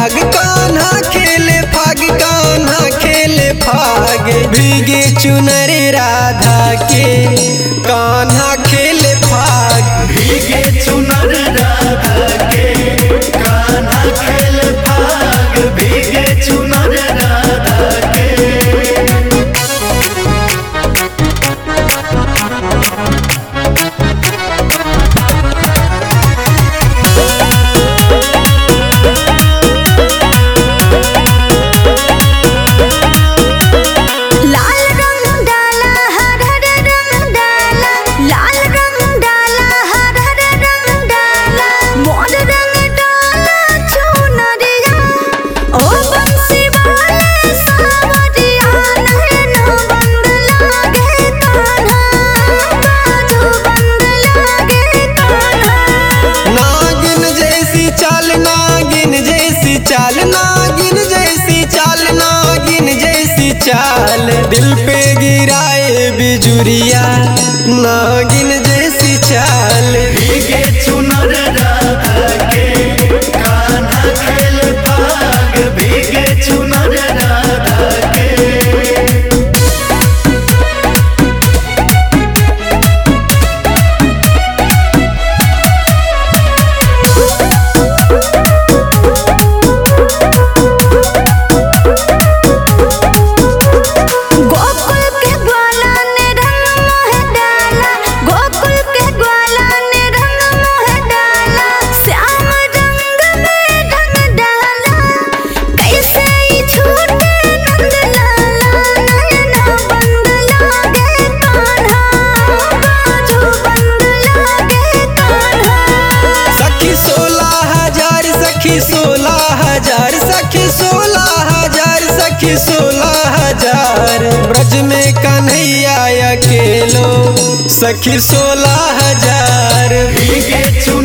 फाग कान्हा खेले फाग कान्हा खेले फाग भीगे चुनर राधा के कान्हा खेले फाग भीगे चुनर राधा के कान्हा खेले फाग भीगे चुनर राधा के। चाल नागिन जैसी चाल नागिन जैसी चाल दिल पे गिराए बिजुरिया नागिन जैसी चाल भीगे चुनर राधा के कान्हा खेले फाग भीगे चुनर राधा के। सखी 16,000 ब्रज में कन्हैया अकेलो सखी 16,000।